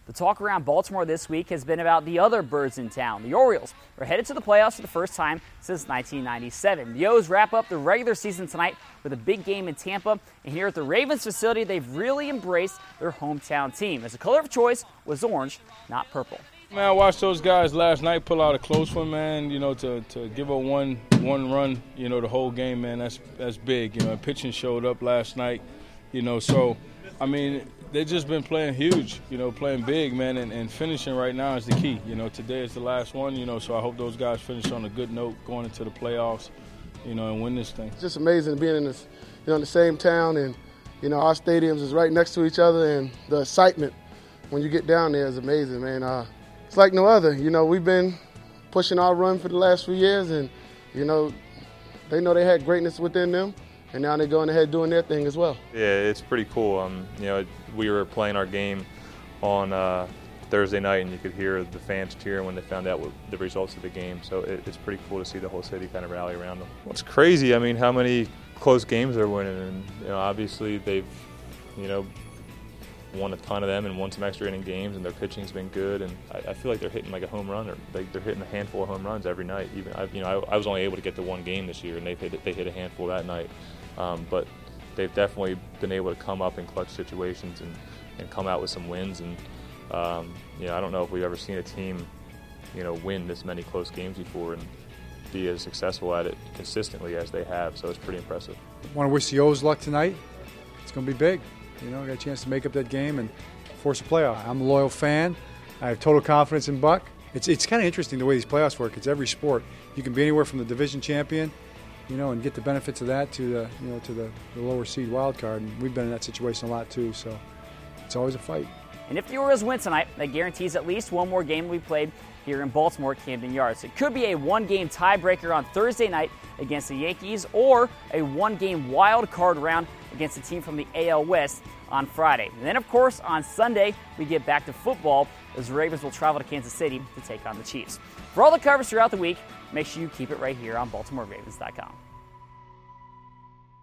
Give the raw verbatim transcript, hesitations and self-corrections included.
The talk around Baltimore this week has been about the other birds in town. The Orioles are headed to the playoffs for the first time since nineteen ninety-seven. The O's wrap up the regular season tonight with a big game in Tampa. And here at the Ravens facility, they've really embraced their hometown team, as the color of choice was orange, not purple. Man, I watched those guys last night pull out a close one, man. You know, to, to give a one one run, you know, the whole game, man, that's that's big. You know, pitching showed up last night, you know, so, I mean, they've just been playing huge, you know, playing big, man, and, and finishing right now is the key. You know, today is the last one, you know, so I hope those guys finish on a good note going into the playoffs, you know, and win this thing. It's just amazing being in this, you know, in the same town, and, you know, our stadiums is right next to each other, and the excitement when you get down there is amazing, man. Uh, it's like no other. You know, we've been pushing our run for the last few years, and, you know, they know they had greatness within them. And now they're going ahead doing their thing as well. Yeah, it's pretty cool. Um, you know, we were playing our game on uh, Thursday night, and you could hear the fans cheering when they found out what the results of the game. So it, it's pretty cool to see the whole city kind of rally around them. Well, it's crazy. I mean, how many close games they're winning, and you know, obviously they've, you know, won a ton of them and won some extra inning games, and their pitching's been good. And I, I feel like they're hitting like a home run, or they, they're hitting a handful of home runs every night. Even I, you know, I, I was only able to get to one game this year, and they hit they hit a handful that night. Um, but they've definitely been able to come up in clutch situations and, and come out with some wins. And um, you know, I don't know if we've ever seen a team, you know, win this many close games before and be as successful at it consistently as they have. So it's pretty impressive. I want to wish the O's luck tonight. It's going to be big. You know, I got a chance to make up that game and force a playoff. I'm a loyal fan. I have total confidence in Buck. It's it's kind of interesting the way these playoffs work. It's every sport. You can be anywhere from the division champion, you know, and get the benefits of that to the, you know, to the, the lower seed wild card. And we've been in that situation a lot too, so it's always a fight. And if the Orioles win tonight, that guarantees at least one more game we played here in Baltimore at Camden Yards. It could be a one-game tiebreaker on Thursday night against the Yankees, or a one-game wild card round against a team from the A L West on Friday. And then, of course, on Sunday, we get back to football as the Ravens will travel to Kansas City to take on the Chiefs. For all the coverage throughout the week, make sure you keep it right here on Baltimore Ravens dot com.